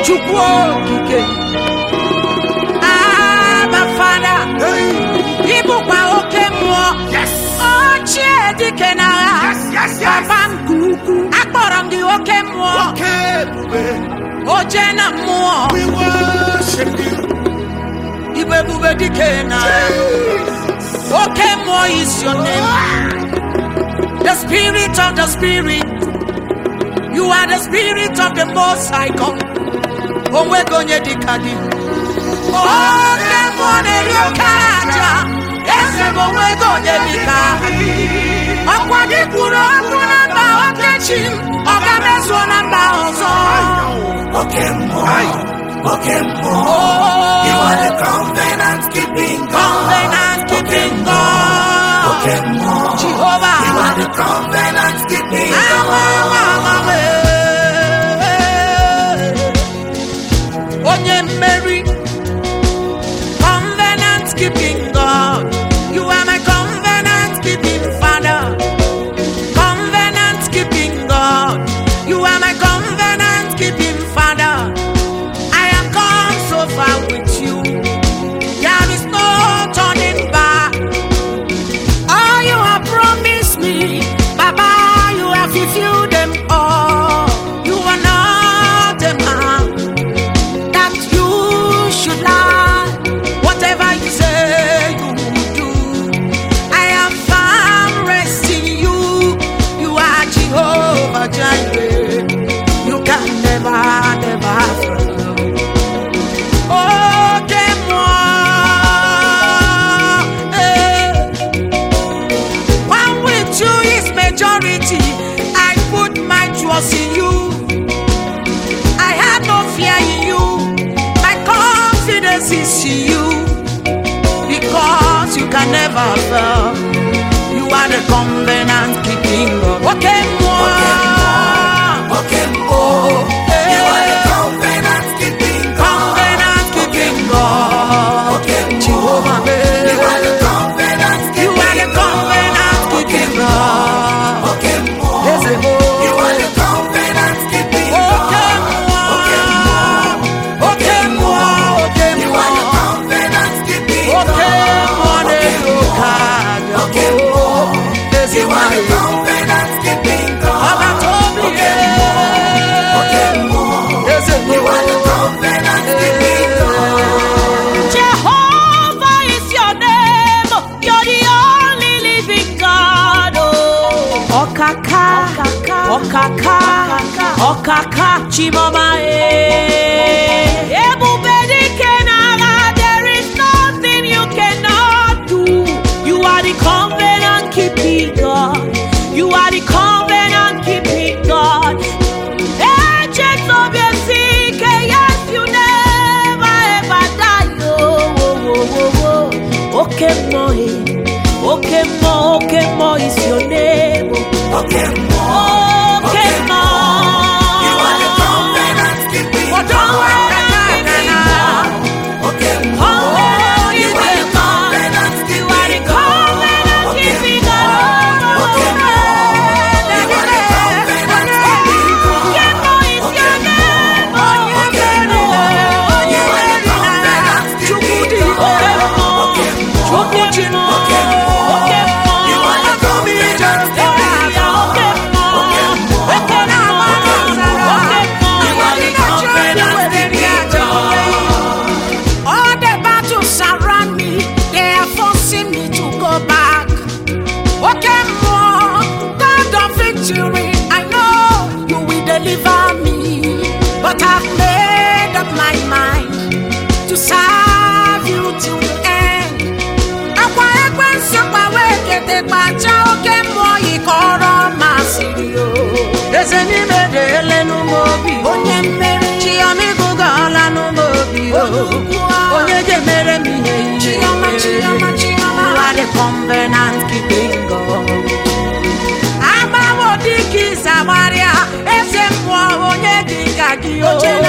Chukwu Abba Father, Ibukwa Okemo, Ochie Dikenara, Papa Nkuku, Akporangi Okemo, Ojena Mo, we worship you. Ibebube Dikenara, Okemo is your name. The Spirit of the Spirit, you are the Spirit of the Most High God. Onwegonye dikagi Oke mwone ryokaja Ese onwegonye dikagi Okwa dikuro okuna mba okechim Oka meso na mba ozo Okemo You are the covenant keeping God. Covenant keeping God Okemo Jehovah You are the covenant keeping God. Onye Mary, covenant keeping God. You are my covenant keeping Father. Covenant keeping God. You are my covenant keeping Father. I have gone so far with you. There is no turning back. All you have promised me, Baba, you have fulfilled them all. You are not a man should lie. Whatever you say you will do. I am found rest in you. You are Jehovah Jireh. You can never fail. Okay, one with you is majority. I put my trust in you. I have no fear in you. Is you because you can never fail. You are the covenant keeping God. Okemo. You are the covenant keeping God. Covenant keeping God. Jehovah. You are the covenant keeping God. You are the covenant keeping God. You are the covenant keeping God. You are the covenant keeping God. You are the covenant keeping God. Jehovah is your name. You're the only living God. Okaka, Chimoma. There is nothing you cannot do. You are the covenant keeping God. You are the covenant keeping God. Agents of your sick, yes, you never ever die. Okemo is your name. Okemo. You are the covenant keeping God. But I've made up my mind to serve you till the end. Akwa ekwensu kwawekete kwacha Okemo ikoro masirio. Eze nime dele numobi. Onye mmeri Chiyomi gugola numobi. Onye jemere mihe. Chiyoma. You are the covenant keeping God. Abawo diki zawaria. Eze mwa onye dikagi.